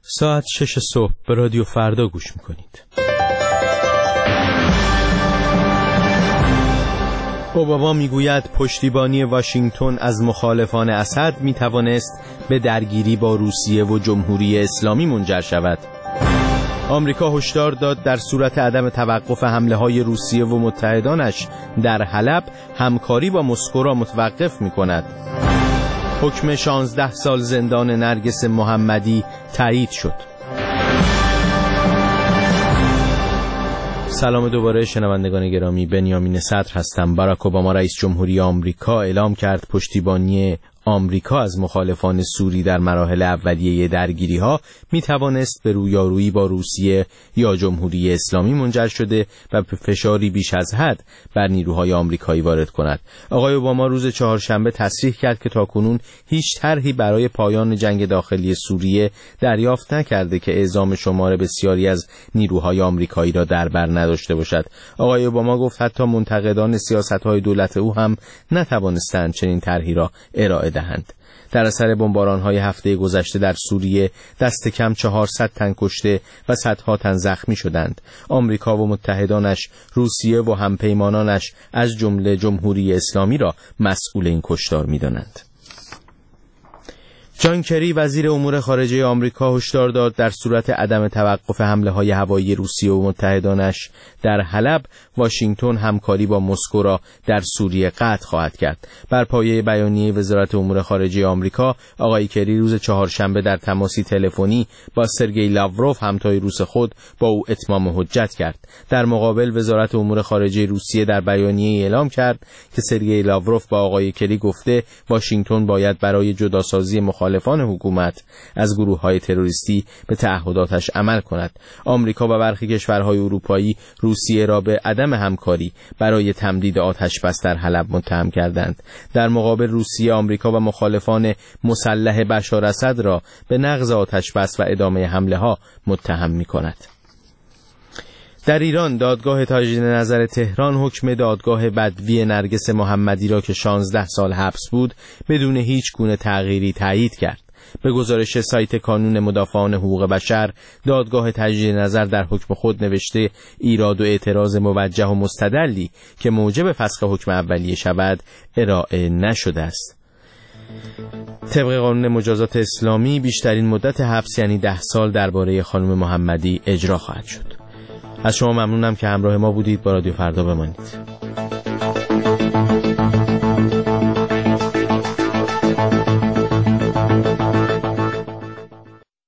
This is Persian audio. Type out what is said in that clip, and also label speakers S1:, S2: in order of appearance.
S1: ساعت 6 صبح به رادیو فردا گوش میکنید. اوباما میگوید پشتیبانی واشنگتن از مخالفان اسد میتوانست به درگیری با روسیه و جمهوری اسلامی منجر شود. آمریکا هشدار داد در صورت عدم توقف حمله‌های روسیه و متحدانش در حلب همکاری با مسکو را متوقف می‌کند. حکم 16 سال زندان نرگس محمدی تایید شد. سلام دوباره شنوندگان گرامی، بنیامین صدر هستم. باراک اوباما رئیس جمهوری آمریکا اعلام کرد پشتیبانی آمریکا از مخالفان سوری در مراحل اولیه درگیری‌ها می‌توانست به رویارویی با روسیه یا جمهوری اسلامی منجر شده و به فشاری بیش از حد بر نیروهای آمریکایی وارد کند. آقای اوباما روز چهارشنبه تصریح کرد که تاکنون هیچ طرحی برای پایان جنگ داخلی سوریه دریافت نکرده که اعزام شمار بسیاری از نیروهای آمریکایی را در بر نداشته باشد. آقای اوباما گفت حتی منتقدان سیاست‌های دولت او هم نتوانستند چنین طرحی را ارائه دهند. در اثر بمباران‌های هفته گذشته در سوریه دست کم 400 تن کشته و صدها تن زخمی شدند. آمریکا و متحدانش، روسیه و همپیمانانش از جمله جمهوری اسلامی را مسئول این کشتار می‌دانند. جان کری وزیر امور خارجه آمریکا هشدار داد در صورت عدم توقف حمله‌های هوایی روسیه و متحدانش در حلب، واشنگتن همکاری با مسکو را در سوریه قطع خواهد کرد. بر پایه بیانیه وزارت امور خارجه آمریکا، آقای کری روز چهارشنبه در تماسی تلفنی با سرگئی لاوروف همتای روس خود با او اتمام حجت کرد. در مقابل وزارت امور خارجه روسیه در بیانیه اعلام کرد که سرگئی لاوروف با آقای کری گفته واشنگتن باید برای جداسازی مخالفان حکومت از گروه‌های تروریستی به تعهداتش عمل کند. آمریکا و برخی کشورهای اروپایی روسیه را به عدم همکاری برای تمدید آتش بس در حلب متهم کردند. در مقابل روسیه، آمریکا و مخالفان مسلح بشار اسد را به نقض آتش بس و ادامه حمله‌ها متهم می‌کند. در ایران، دادگاه تجدید نظر تهران حکم دادگاه بدوی نرگس محمدی را که 16 سال حبس بود بدون هیچ گونه تغییری تایید کرد. به گزارش سایت کانون مدافعان حقوق بشر، دادگاه تجدید نظر در حکم خود نوشته ایراد و اعتراض موجه و مستدلی که موجب فسخ حکم اولیه شود ارائه نشده است. طبق قانون مجازات اسلامی بیشترین مدت حبس یعنی 10 سال درباره خانم محمدی اجرا خواهد شد. از شما ممنونم که همراه ما بودید. با رادیو فردا بمانید.